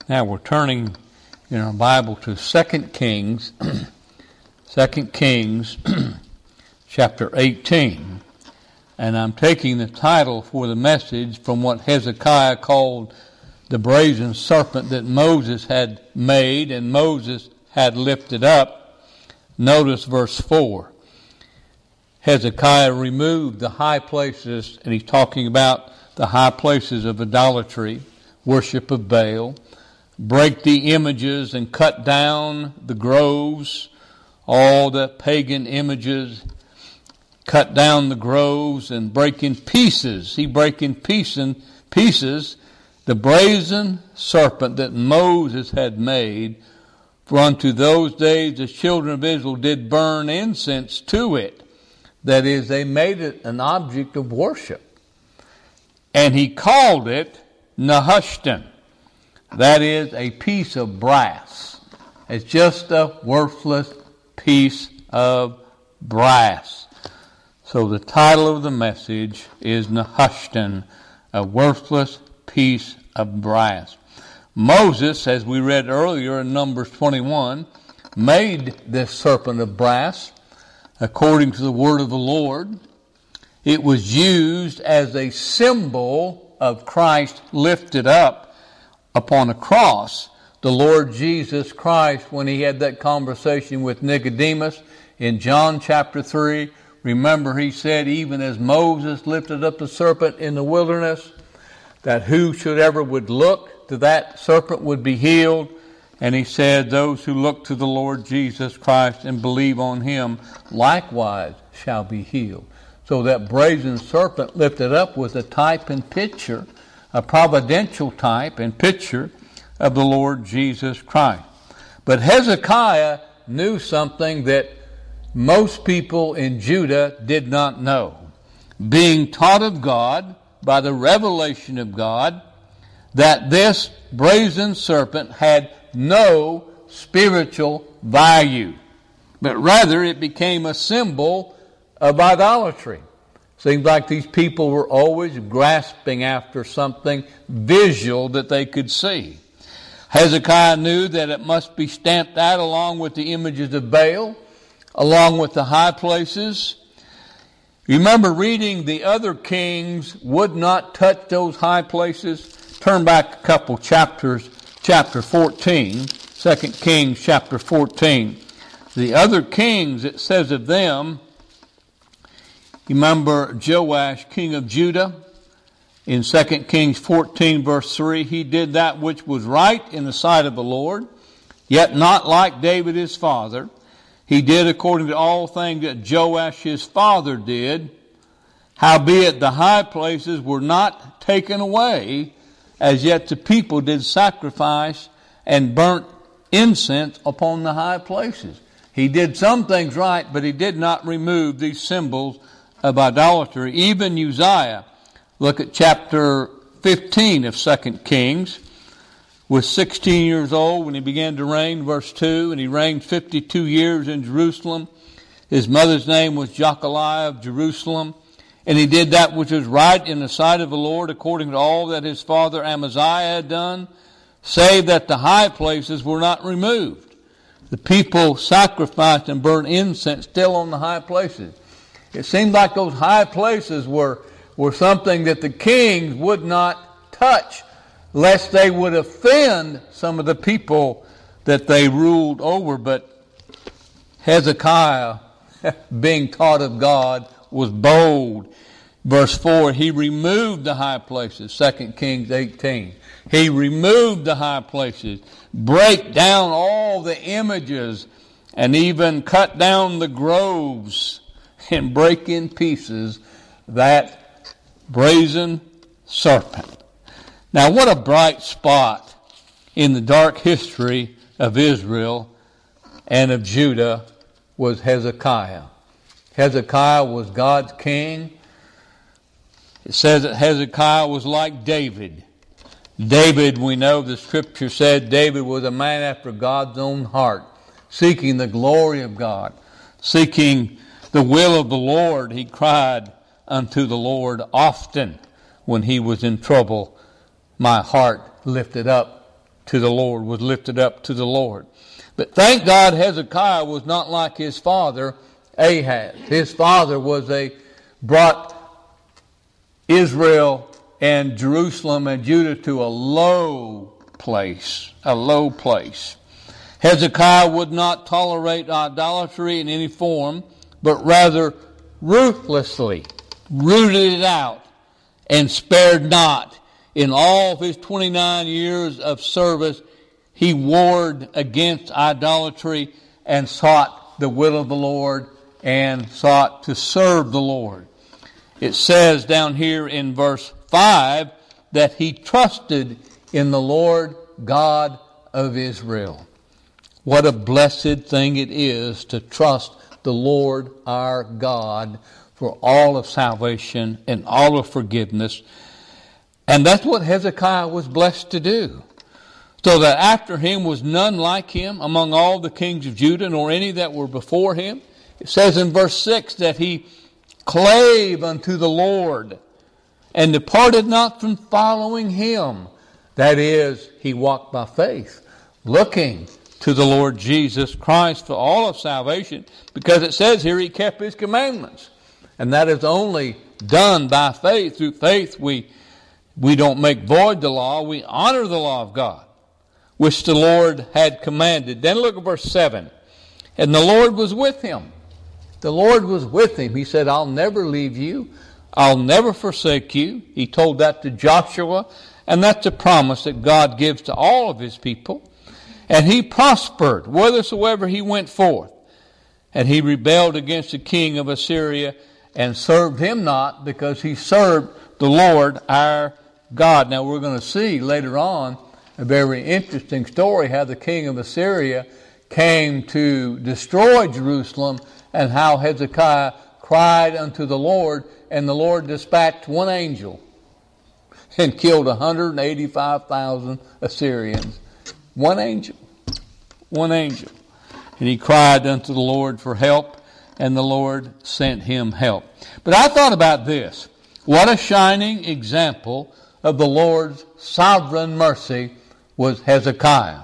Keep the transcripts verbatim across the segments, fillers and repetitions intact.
Now we're turning in our Bible to Second Kings, Second Kings, chapter eighteen. And I'm taking the title for the message from what Hezekiah called the brazen serpent that Moses had made and Moses had lifted up. Notice verse four. Hezekiah removed the high places, and he's talking about the high places of idolatry, worship of Baal, break the images and cut down the groves, all the pagan images, cut down the groves and break in pieces. He break in pieces, pieces the brazen serpent that Moses had made, for unto those days the children of Israel did burn incense to it. That is, they made it an object of worship. And he called it Nehushtan. That is a piece of brass. It's just a worthless piece of brass. So the title of the message is Nehushtan, a worthless piece of brass. Moses, as we read earlier in Numbers twenty-one, made this serpent of brass according to the word of the Lord. It was used as a symbol of Christ lifted up upon a cross. The Lord Jesus Christ, when he had that conversation with Nicodemus in John chapter three, remember he said, even as Moses lifted up the serpent in the wilderness, that whosoever would look to that serpent would be healed. And he said, those who look to the Lord Jesus Christ and believe on him likewise shall be healed. So that brazen serpent lifted up was a type and picture, a providential type and picture of the Lord Jesus Christ. But Hezekiah knew something that most people in Judah did not know. Being taught of God by the revelation of God that this brazen serpent had no spiritual value, but rather it became a symbol of idolatry. Seems like these people were always grasping after something visual that they could see. Hezekiah knew that it must be stamped out along with the images of Baal, along with the high places. Remember reading the other kings would not touch those high places. Turn back a couple chapters, chapter fourteen, Second Kings chapter fourteen. The other kings, it says of them, remember Joash, king of Judah, in Second Kings fourteen, verse three, he did that which was right in the sight of the Lord, yet not like David his father. He did according to all things that Joash his father did. Howbeit the high places were not taken away, as yet the people did sacrifice and burnt incense upon the high places. He did some things right, but he did not remove these symbols of idolatry. Even Uzziah, look at chapter fifteen of Second Kings, was sixteen years old when he began to reign, verse two, and he reigned fifty-two years in Jerusalem. His mother's name was Jechaliah of Jerusalem. And he did that which was right in the sight of the Lord, according to all that his father Amaziah had done, save that the high places were not removed. The people sacrificed and burned incense still on the high places. It seemed like those high places were, were something that the kings would not touch, lest they would offend some of the people that they ruled over. But Hezekiah, being taught of God, was bold. Verse four, he removed the high places, Second Kings eighteen. He removed the high places, break down all the images, and even cut down the groves and break in pieces that brazen serpent. Now, what a bright spot in the dark history of Israel and of Judah was Hezekiah. Hezekiah was God's king. It says that Hezekiah was like David. David, we know the scripture said David was a man after God's own heart, seeking the glory of God, seeking the will of the Lord. He cried unto the Lord often when he was in trouble. My heart lifted up to the Lord, was lifted up to the Lord. But thank God Hezekiah was not like his father Ahaz. His father was a brought Israel and Jerusalem and Judah to a low place, a low place. Hezekiah would not tolerate idolatry in any form, but rather ruthlessly rooted it out and spared not. In all of his twenty-nine years of service, he warred against idolatry and sought the will of the Lord and sought to serve the Lord. It says down here in verse five that he trusted in the Lord God of Israel. What a blessed thing it is to trust the Lord our God for all of salvation and all of forgiveness. And that's what Hezekiah was blessed to do. So that after him was none like him among all the kings of Judah, nor any that were before him. It says in verse six that he clave unto the Lord and departed not from following him. That is, he walked by faith, looking to the Lord Jesus Christ for all of salvation, because it says here he kept his commandments. And that is only done by faith. Through faith we, we don't make void the law, we honor the law of God, which the Lord had commanded. Then look at verse seven. And the Lord was with him. The Lord was with him. He said, I'll never leave you. I'll never forsake you. He told that to Joshua. And that's a promise that God gives to all of his people. And he prospered whithersoever he went forth. And he rebelled against the king of Assyria and served him not, because he served the Lord our God. Now we're going to see later on a very interesting story how the king of Assyria came to destroy Jerusalem and how Hezekiah cried unto the Lord, and the Lord dispatched one angel and killed one hundred eighty-five thousand Assyrians. One angel. One angel. And he cried unto the Lord for help, and the Lord sent him help. But I thought about this. What a shining example of the Lord's sovereign mercy was Hezekiah.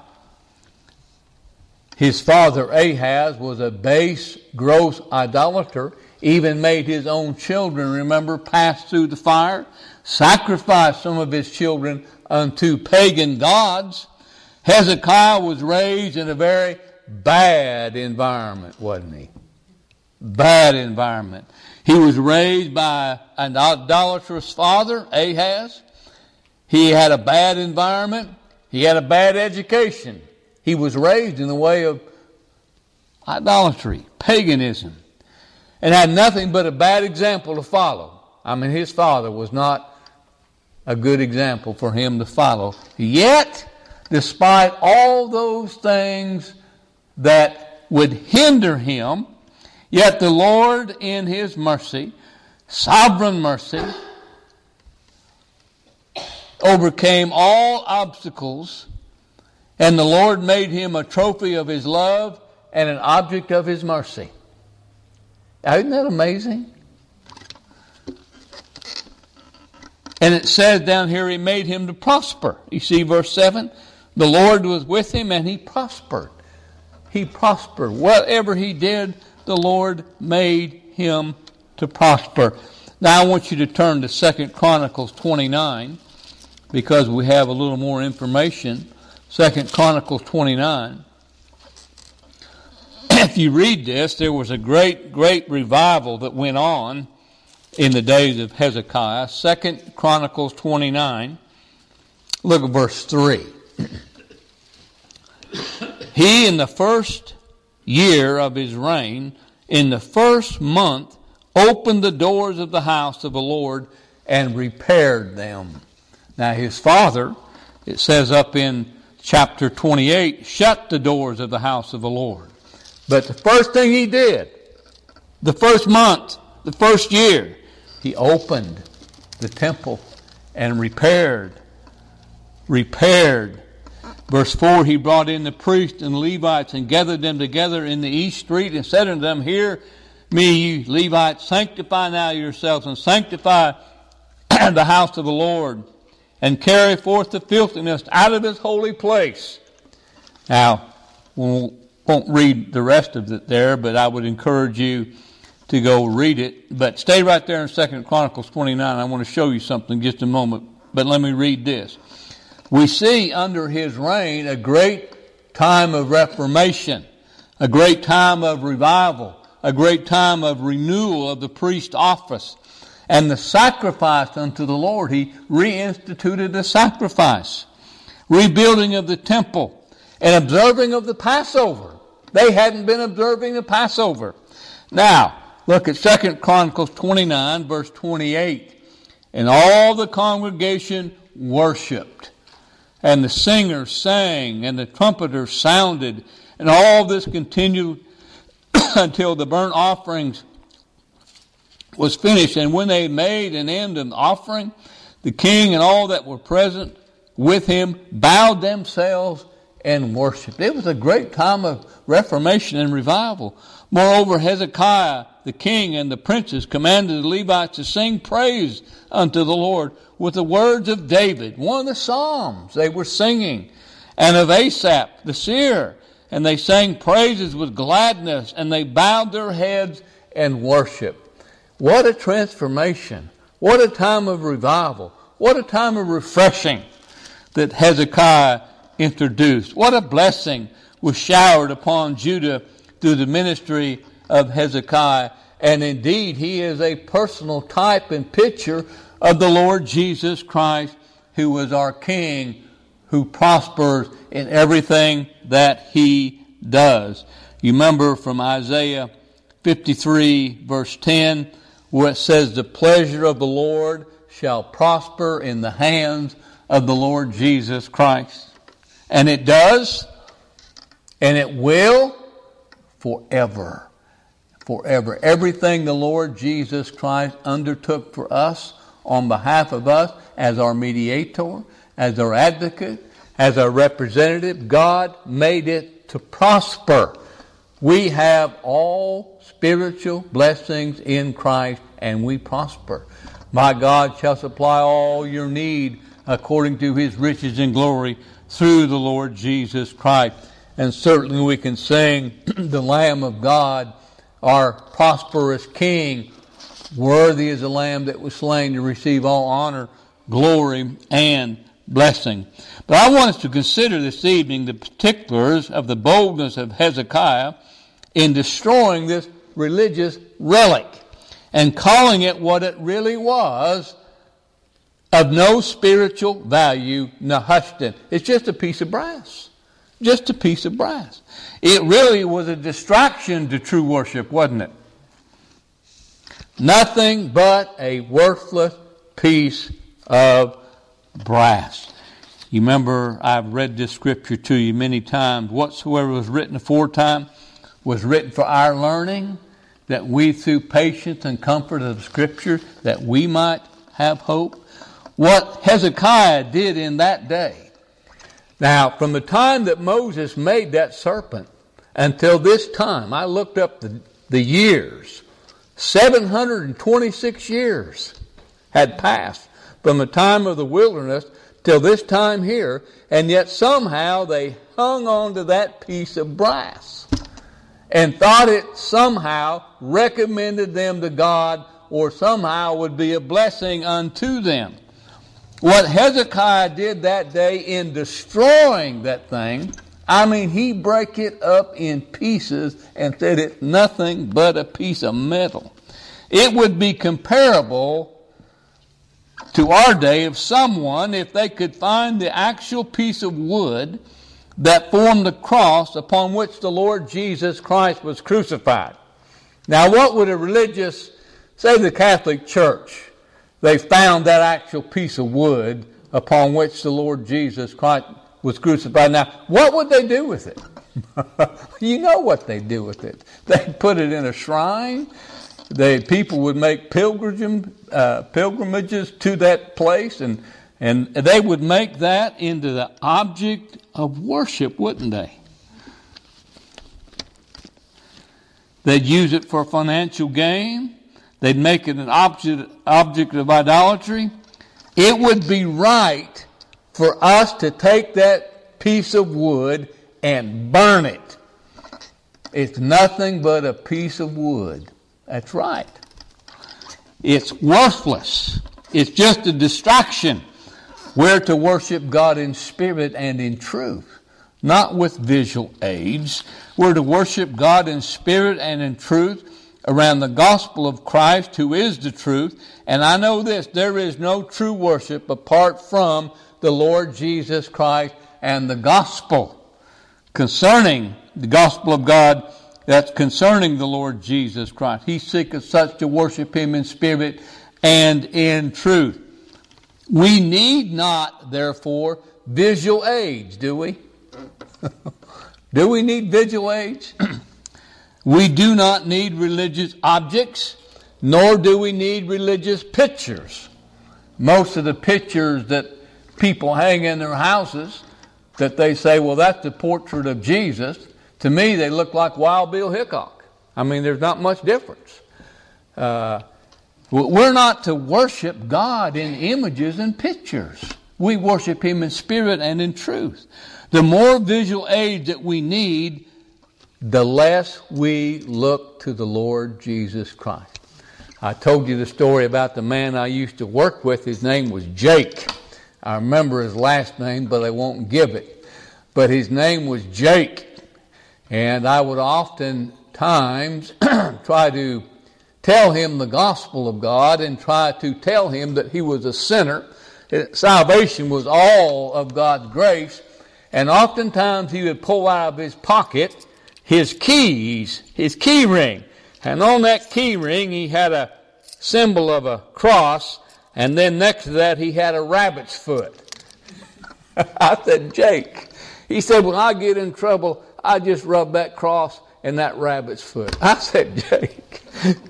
His father Ahaz was a base, gross idolater, even made his own children, remember, pass through the fire, sacrificed some of his children unto pagan gods. Hezekiah was raised in a very bad environment, wasn't he? Bad environment. He was raised by an idolatrous father, Ahaz. He had a bad environment. He had a bad education. He was raised in the way of idolatry, paganism, and had nothing but a bad example to follow. I mean, his father was not a good example for him to follow. Yet, despite all those things that would hinder him, yet the Lord in his mercy, sovereign mercy, overcame all obstacles, and the Lord made him a trophy of his love and an object of his mercy. Isn't that amazing? And it says down here, he made him to prosper. You see verse seven? The Lord was with him and he prospered. He prospered. Whatever he did, the Lord made him to prosper. Now I want you to turn to Second Chronicles twenty-nine, because we have a little more information. Second Chronicles twenty-nine. If you read this, there was a great, great revival that went on in the days of Hezekiah. Second Chronicles twenty-nine. Look at verse three. He, in the first year of his reign, in the first month, opened the doors of the house of the Lord and repaired them. Now his father, it says up in chapter twenty-eight, shut the doors of the house of the Lord. But the first thing he did, the first month, the first year, he opened the temple and repaired, repaired. Verse four, he brought in the priests and Levites and gathered them together in the east street and said unto them, Hear me, you Levites, sanctify now yourselves and sanctify the house of the Lord. and carry forth the filthiness out of his holy place. Now, we won't read the rest of it there, but I would encourage you to go read it. But stay right there in Second Chronicles twenty-nine. I want to show you something in just a moment. But let me read this. We see under his reign a great time of reformation, a great time of revival, a great time of renewal of the priest office. And the sacrifice unto the Lord, he reinstituted the sacrifice. Rebuilding of the temple and observing of the Passover. They hadn't been observing the Passover. Now, look at Second Chronicles twenty-nine, verse twenty-eight. And all the congregation worshipped, and the singers sang, and the trumpeters sounded, and all this continued until the burnt offerings was finished. And when they made an end of the offering, the king and all that were present with him bowed themselves and worshipped. It was a great time of reformation and revival. Moreover, Hezekiah, the king, and the princes commanded the Levites to sing praise unto the Lord with the words of David, one of the psalms they were singing, and of Asaph, the seer. And they sang praises with gladness, and they bowed their heads and worshiped. What a transformation. What a time of revival. What a time of refreshing that Hezekiah introduced. What a blessing was showered upon Judah through the ministry of Hezekiah. And indeed, he is a personal type and picture of the Lord Jesus Christ, who was our King, who prospers in everything that he does. You remember from Isaiah fifty-three, verse ten, where it says, the pleasure of the Lord shall prosper in the hands of the Lord Jesus Christ. And it does, and it will forever. Forever. Everything the Lord Jesus Christ undertook for us on behalf of us as our mediator, as our advocate, as our representative, God made it to prosper. We have all spiritual blessings in Christ, and we prosper. My God shall supply all your need according to his riches and glory through the Lord Jesus Christ. And certainly we can sing the Lamb of God, our prosperous King. Worthy is the Lamb that was slain to receive all honor, glory, and blessing. But I want us to consider this evening the particulars of the boldness of Hezekiah in destroying this religious relic and calling it what it really was, of no spiritual value, Nehushtan. It's just a piece of brass. Just a piece of brass. It really was a distraction to true worship, wasn't it? Nothing but a worthless piece of brass. You remember, I've read this scripture to you many times. Whatsoever was written aforetime was written for our learning, that we through patience and comfort of the Scripture, that we might have hope. What Hezekiah did in that day. Now, from the time that Moses made that serpent until this time, I looked up the, the years. seven hundred twenty-six years had passed from the time of the wilderness till this time here, and yet somehow they hung on to that piece of brass and thought it somehow recommended them to God or somehow would be a blessing unto them. What Hezekiah did that day in destroying that thing, I mean, he broke it up in pieces and said it's nothing but a piece of metal. It would be comparable to our day if someone, if they could find the actual piece of wood that formed the cross upon which the Lord Jesus Christ was crucified. Now, what would a religious, say the Catholic Church, they found that actual piece of wood upon which the Lord Jesus Christ was crucified. Now, what would they do with it? You know what they'd do with it. They'd put it in a shrine. They, people would make pilgrim, uh, pilgrimages to that place, and, and they would make that into the object of worship, wouldn't they? They'd use it for financial gain. They'd make it an object, object of idolatry. it would be right for us to take that piece of wood and burn it. It's nothing but a piece of wood. That's right. It's worthless. It's just a distraction. We're to worship God in spirit and in truth, not with visual aids. We're to worship God in spirit and in truth around the gospel of Christ, who is the truth. And I know this, there is no true worship apart from the Lord Jesus Christ and the gospel. Concerning the gospel of God, that's concerning the Lord Jesus Christ. He seeketh such to worship Him in spirit and in truth. We need not, therefore, visual aids, do we? Do we need visual aids? We do not need religious objects, nor do we need religious pictures. Most of the pictures that people hang in their houses, that they say, well, that's the portrait of Jesus, to me they look like Wild Bill Hickok. I mean, there's not much difference. Uh, we're not to worship God in images and pictures. We worship Him in spirit and in truth. The more visual aids that we need, the less we look to the Lord Jesus Christ. I told you the story about the man I used to work with. His name was Jake. I remember his last name, but I won't give it. But his name was Jake. And I would oftentimes try to tell him the gospel of God and try to tell him that he was a sinner. Salvation was all of God's grace. And oftentimes he would pull out of his pocket his keys, his key ring. And on that key ring he had a symbol of a cross, and then next to that he had a rabbit's foot. I said, Jake. He said, when I get in trouble, I just rub that cross and that rabbit's foot. I said, Jake,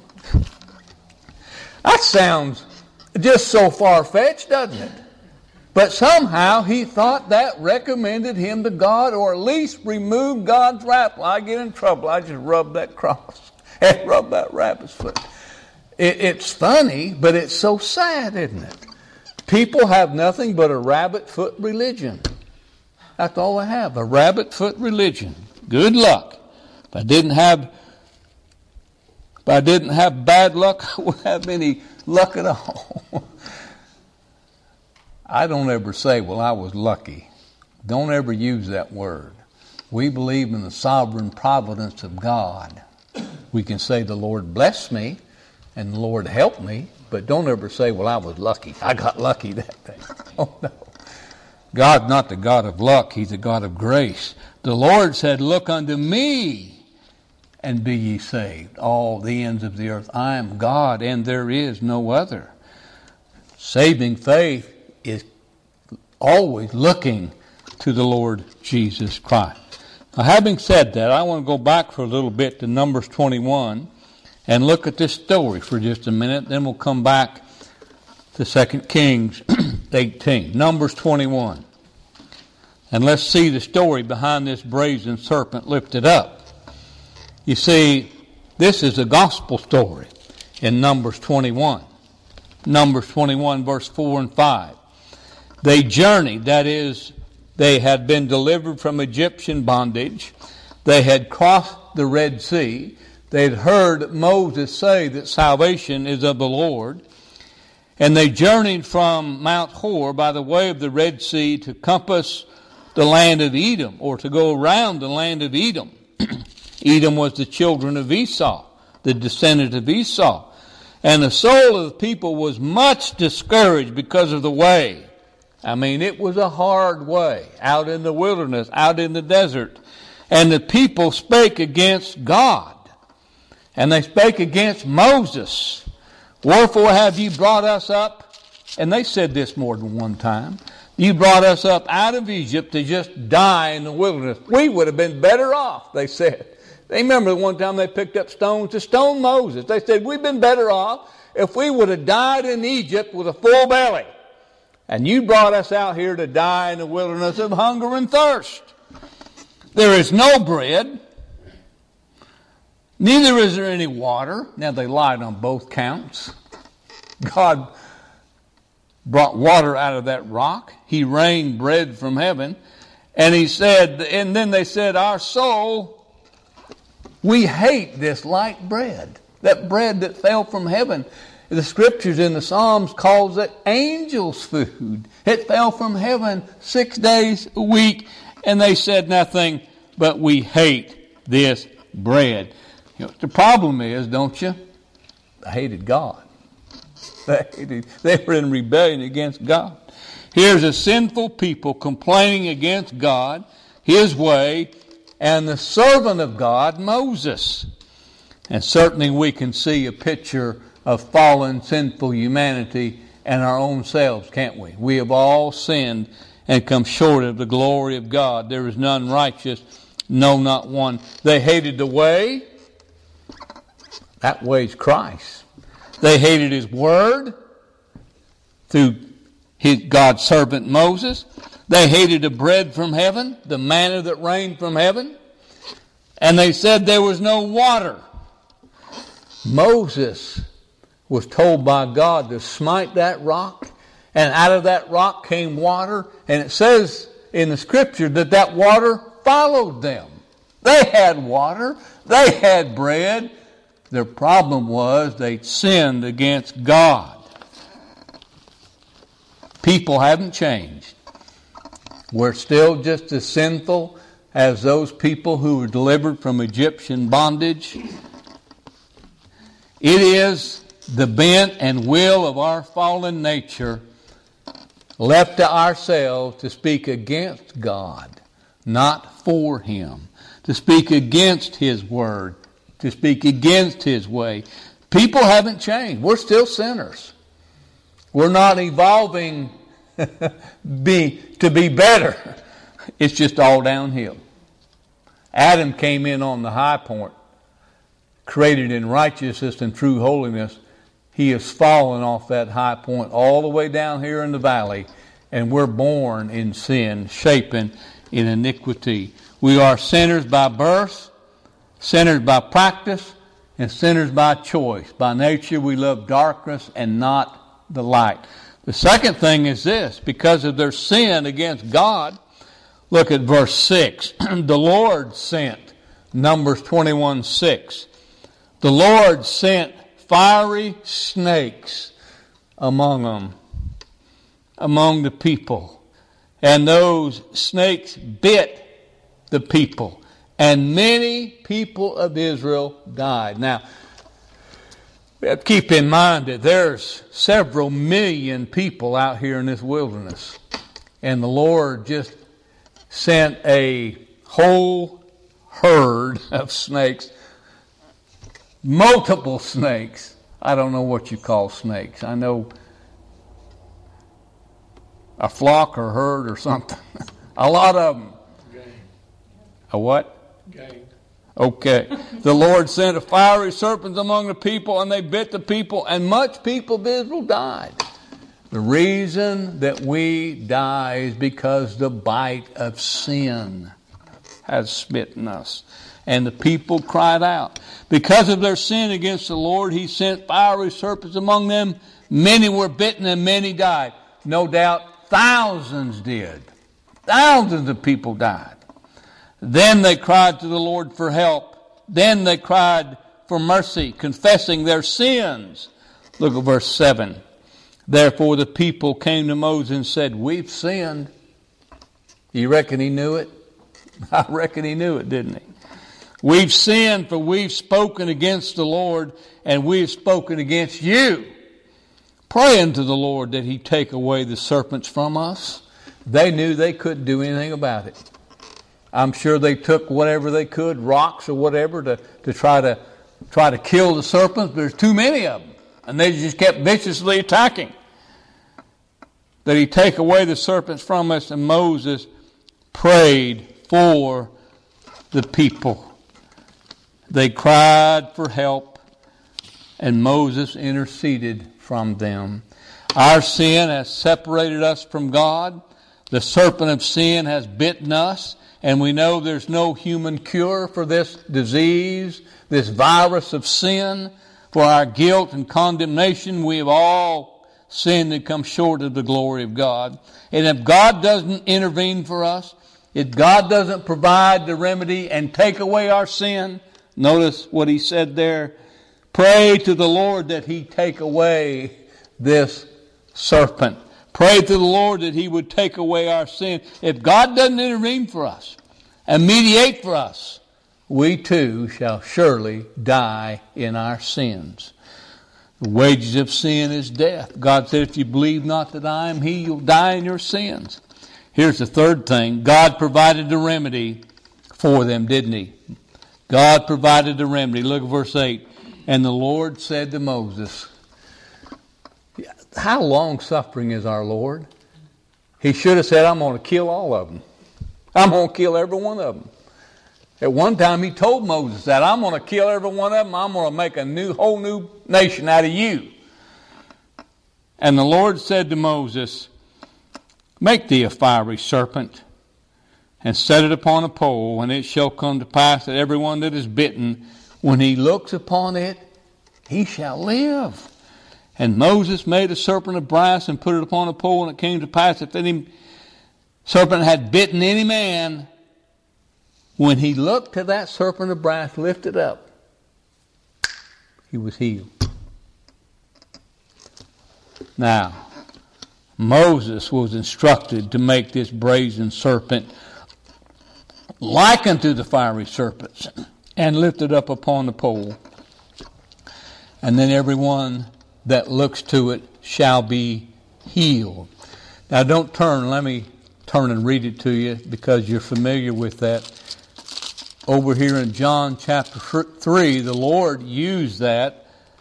that sounds just so far-fetched, doesn't it? But somehow he thought that recommended him to God, or at least removed God's wrath. When I get in trouble, I just rub that cross and rub that rabbit's foot. It, it's funny, but it's so sad, isn't it? People have nothing but a rabbit foot religion. That's all they have, a rabbit foot religion. Good luck. If I didn't have, if I didn't have bad luck, I wouldn't have any luck at all. I don't ever say, well, I was lucky. Don't ever use that word. We believe in the sovereign providence of God. We can say the Lord blessed me and the Lord helped me, but don't ever say, well, I was lucky. I got lucky that day. Oh, no. God's not the God of luck. He's the God of grace. The Lord said, look unto me and be ye saved, all the ends of the earth. I am God and there is no other. Saving faith is always looking to the Lord Jesus Christ. Now, having said that, I want to go back for a little bit to Numbers twenty-one and look at this story for just a minute. Then we'll come back to Second Kings eighteen. Numbers twenty-one. And let's see the story behind this brazen serpent lifted up. You see, this is a gospel story in Numbers twenty-one. Numbers twenty-one, verse four and five. They journeyed, that is, they had been delivered from Egyptian bondage. They had crossed the Red Sea. They had heard Moses say that salvation is of the Lord. And they journeyed from Mount Hor by the way of the Red Sea to compass the land of Edom, or to go around the land of Edom. Edom was the children of Esau, the descendant of Esau. And the soul of the people was much discouraged because of the way. I mean, it was a hard way, out in the wilderness, out in the desert. And the people spake against God. And they spake against Moses. Wherefore have you brought us up? And they said this more than one time. You brought us up out of Egypt to just die in the wilderness. We would have been better off, they said. They remember one time they picked up stones to stone Moses. They said, we've been better off if we would have died in Egypt with a full belly. And you brought us out here to die in the wilderness of hunger and thirst. There is no bread. Neither is there any water. Now they lied on both counts. God, brought water out of that rock. He rained bread from heaven. And he said, and then they said, our soul, we hate this light bread. That bread that fell from heaven. The scriptures in the Psalms calls it angels' food. It fell from heaven six days a week. And they said nothing, but we hate this bread. You know, the problem is, don't you? They hated God. They, hated, they were in rebellion against God. Here's a sinful people complaining against God, His way, and the servant of God, Moses. And certainly we can see a picture of fallen, sinful humanity and our own selves, can't we? We have all sinned and come short of the glory of God. There is none righteous, no, not one. They hated the way. That way's Christ. They hated His word through his, God's servant Moses. They hated the bread from heaven, the manna that rained from heaven. And they said there was no water. Moses was told by God to smite that rock, and out of that rock came water, and it says in the scripture that that water followed them. They had water, they had bread. Their problem was they'd sinned against God. People haven't changed. We're still just as sinful as those people who were delivered from Egyptian bondage. It is the bent and will of our fallen nature, left to ourselves, to speak against God, not for Him, to speak against His word, to speak against His way. People haven't changed. We're still sinners. We're not evolving be, to be better. It's just all downhill. Adam came in on the high point, created in righteousness and true holiness. He has fallen off that high point all the way down here in the valley, and we're born in sin, shapen in iniquity. We are sinners by birth, sinners by practice, and sinners by choice. By nature we love darkness and not the light. The second thing is this: because of their sin against God, look at verse six. The Lord sent, Numbers twenty-one six. The Lord sent fiery snakes among them, among the people. And those snakes bit the people. And many people of Israel died. Now, keep in mind that there's several million people out here in this wilderness. And the Lord just sent a whole herd of snakes. Multiple snakes. I don't know what you call snakes. I know a flock or herd or something. A lot of them. Gang. A what? Gang. Okay. The Lord sent a fiery serpent among the people, and they bit the people, and much people of Israel died. The reason that we die is because the bite of sin has smitten us. And the people cried out. Because of their sin against the Lord, He sent fiery serpents among them. Many were bitten and many died. No doubt thousands did. Thousands of people died. Then they cried to the Lord for help. Then they cried for mercy, confessing their sins. Look at verse seven. Therefore the people came to Moses and said, we've sinned. You reckon he knew it? I reckon he knew it, didn't he? We've sinned, for we've spoken against the Lord, and we've spoken against you. Pray unto the Lord that He take away the serpents from us. They knew they couldn't do anything about it. I'm sure they took whatever they could, rocks or whatever, to, to try to try to kill the serpents. But there's too many of them, and they just kept viciously attacking. That He take away the serpents from us, and Moses prayed for the people. They cried for help, and Moses interceded from them. Our sin has separated us from God. The serpent of sin has bitten us, and we know there's no human cure for this disease, this virus of sin. For our guilt and condemnation, we have all sinned and come short of the glory of God. And if God doesn't intervene for us, if God doesn't provide the remedy and take away our sin, notice what he said there. Pray to the Lord that he take away this serpent. Pray to the Lord that he would take away our sin. If God doesn't intervene for us and mediate for us, we too shall surely die in our sins. The wages of sin is death. God said, if you believe not that I am he, you'll die in your sins. Here's the third thing. God provided the remedy for them, didn't he? God provided the remedy. Look at verse eight. And the Lord said to Moses, how long-suffering is our Lord? He should have said, I'm going to kill all of them. I'm going to kill every one of them. At one time he told Moses that, I'm going to kill every one of them. I'm going to make a new, whole new nation out of you. And the Lord said to Moses, make thee a fiery serpent and set it upon a pole, and it shall come to pass that everyone that is bitten, when he looks upon it, he shall live. And Moses made a serpent of brass and put it upon a pole, and it came to pass if any serpent had bitten any man, when he looked to that serpent of brass lifted up, he was healed. Now, Moses was instructed to make this brazen serpent like unto the fiery serpents and lift it up upon the pole. And then everyone that looks to it shall be healed. Now don't turn, let me turn and read it to you because you're familiar with that. Over here in John chapter three, the Lord used that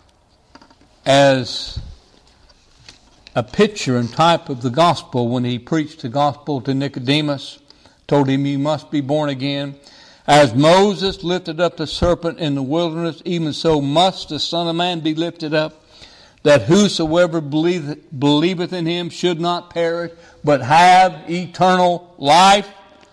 as a picture and type of the gospel when he preached the gospel to Nicodemus, told him you must be born again. As Moses lifted up the serpent in the wilderness, even so must the Son of Man be lifted up, that whosoever believeth, believeth in him should not perish, but have eternal life.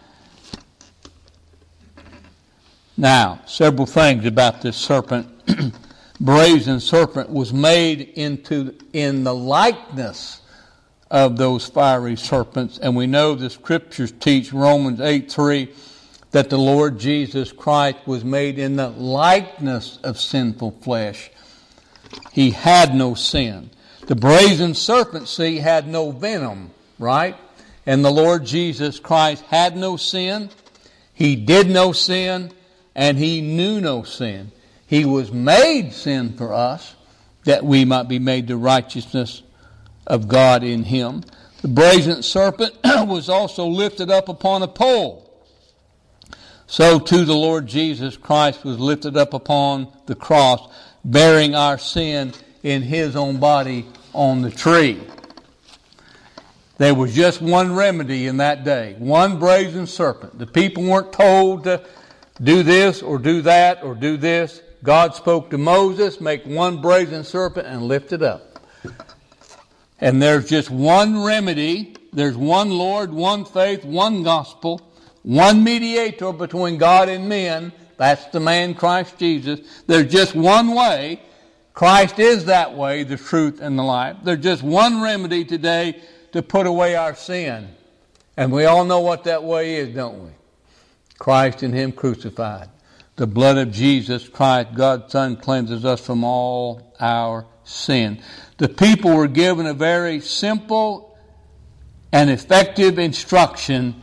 Now, several things about this serpent. Brazen serpent was made into in the likeness of those fiery serpents, and we know the scriptures teach, Romans eight three, that the Lord Jesus Christ was made in the likeness of sinful flesh. He had no sin. The brazen serpent, see, had no venom, right? And the Lord Jesus Christ had no sin. He did no sin. And he knew no sin. He was made sin for us, that we might be made the righteousness of God in him. The brazen serpent was also lifted up upon a pole. So too the Lord Jesus Christ was lifted up upon the cross, bearing our sin in his own body on the tree. There was just one remedy in that day, one brazen serpent. The people weren't told to do this or do that or do this. God spoke to Moses, make one brazen serpent and lift it up. And there's just one remedy. There's one Lord, one faith, one gospel, one mediator between God and men. That's the man Christ Jesus. There's just one way. Christ is that way, the truth and the life. There's just one remedy today to put away our sin. And we all know what that way is, don't we? Christ and him crucified. The blood of Jesus Christ, God's Son, cleanses us from all our sin. The people were given a very simple and effective instruction.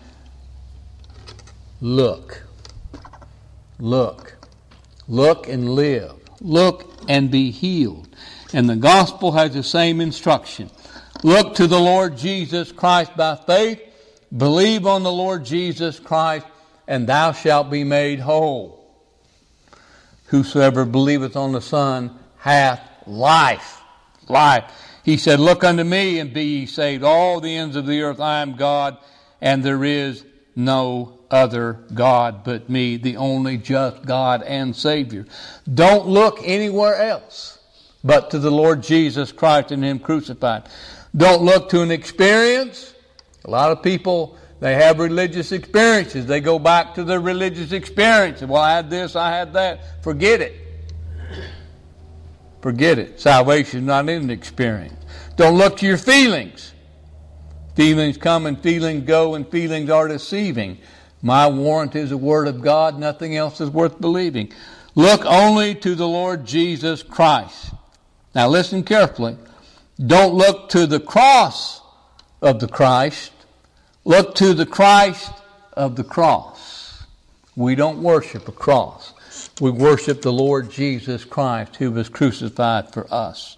Look. Look. Look and live. Look and be healed. And the gospel has the same instruction. Look to the Lord Jesus Christ by faith. Believe on the Lord Jesus Christ, and thou shalt be made whole. Whosoever believeth on the Son hath life. Life. He said, look unto me and be ye saved. All the ends of the earth, I am God, and there is no other God but me, the only just God and Savior. Don't look anywhere else but to the Lord Jesus Christ and him crucified. Don't look to an experience. A lot of people, they have religious experiences. They go back to their religious experience. Well, I had this, I had that. Forget it. Forget it. Salvation is not an experience. Don't look to your feelings. Feelings come and feelings go, and feelings are deceiving. My warrant is the Word of God. Nothing else is worth believing. Look only to the Lord Jesus Christ. Now listen carefully. Don't look to the cross of the Christ. Look to the Christ of the cross. We don't worship a cross. We worship the Lord Jesus Christ, who was crucified for us.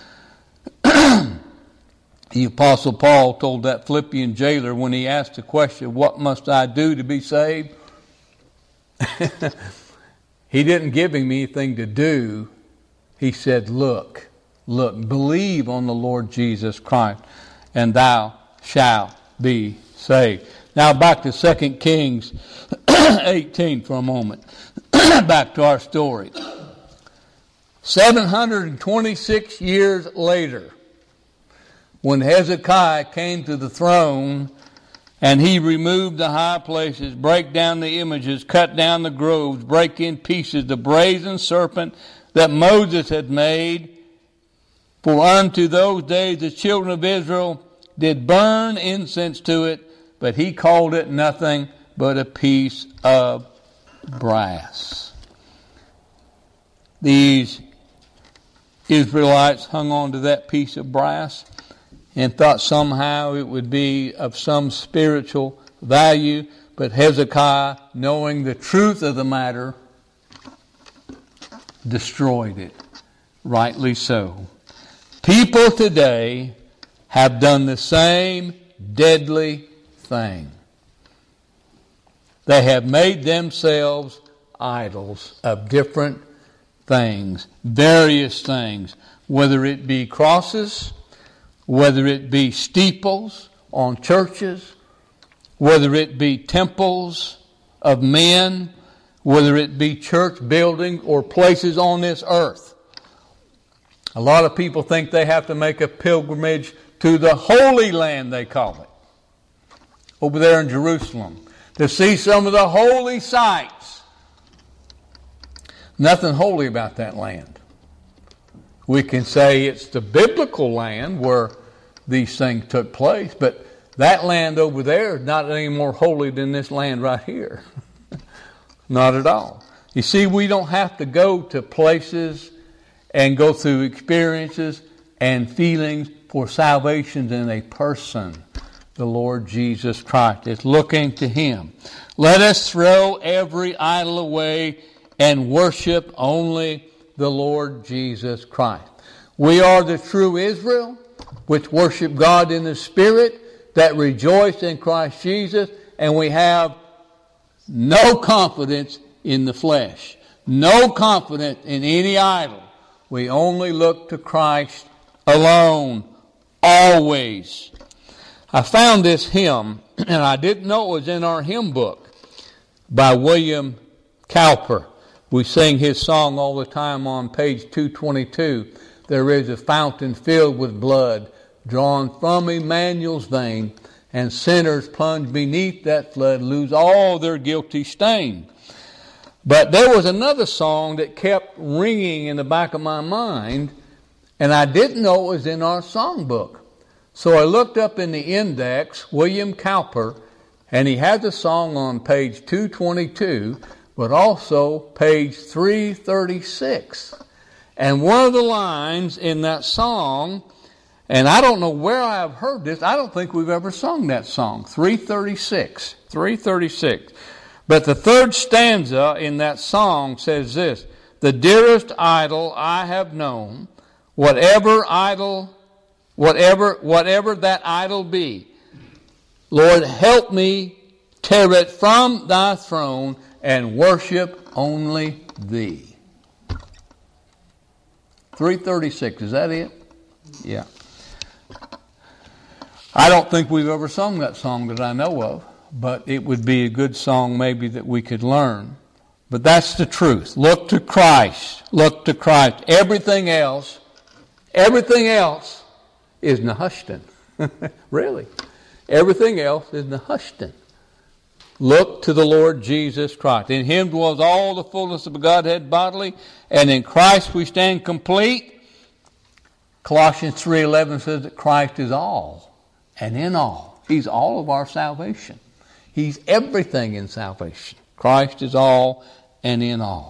The Apostle Paul told that Philippian jailer when he asked the question, what must I do to be saved? He didn't give him anything to do. He said, look, look, believe on the Lord Jesus Christ, and thou shalt be saved. Now back to Second Kings eighteen for a moment. Back to our story. seven hundred twenty-six years later, when Hezekiah came to the throne, and he removed the high places, break down the images, cut down the groves, break in pieces the brazen serpent that Moses had made. For unto those days the children of Israel did burn incense to it, but he called it nothing but a piece of brass. These Israelites hung on to that piece of brass and thought somehow it would be of some spiritual value. But Hezekiah, knowing the truth of the matter, destroyed it. Rightly so. People today have done the same deadly thing. They have made themselves idols of different things, various things, whether it be crosses, whether it be steeples on churches, whether it be temples of men, whether it be church buildings or places on this earth. A lot of people think they have to make a pilgrimage to the Holy Land, they call it, over there in Jerusalem, to see some of the holy sites. Nothing holy about that land. We can say it's the biblical land where these things took place, but that land over there is not any more holy than this land right here. Not at all. You see, we don't have to go to places and go through experiences and feelings for salvation in a person. The Lord Jesus Christ. It's looking to Him. Let us throw every idol away and worship only the Lord Jesus Christ. We are the true Israel, which worship God in the Spirit, that rejoice in Christ Jesus, and we have no confidence in the flesh, no confidence in any idol. We only look to Christ alone, always. I found this hymn, and I didn't know it was in our hymn book, by William Cowper. We sing his song all the time on page two twenty-two. There is a fountain filled with blood, drawn from Emmanuel's vein, and sinners plunged beneath that flood lose all their guilty stain. But there was another song that kept ringing in the back of my mind, and I didn't know it was in our songbook. So I looked up in the index, William Cowper, and he had the song on page two twenty-two, but also page three thirty-six. And one of the lines in that song, and I don't know where I have heard this, I don't think we've ever sung that song, three thirty-six. three thirty-six. But the third stanza in that song says this: the dearest idol I have known, whatever idol, whatever, whatever that idol be, Lord, help me tear it from thy throne and worship only thee. three thirty-six, is that it? Yeah. I don't think we've ever sung that song that I know of, but it would be a good song maybe that we could learn. But that's the truth. Look to Christ. Look to Christ. Everything else, everything else is Nehushtan. Really. Everything else is Nehushtan. Look to the Lord Jesus Christ. In Him dwells all the fullness of the Godhead bodily, and in Christ we stand complete. Colossians three eleven says that Christ is all and in all. He's all of our salvation. He's everything in salvation. Christ is all and in all.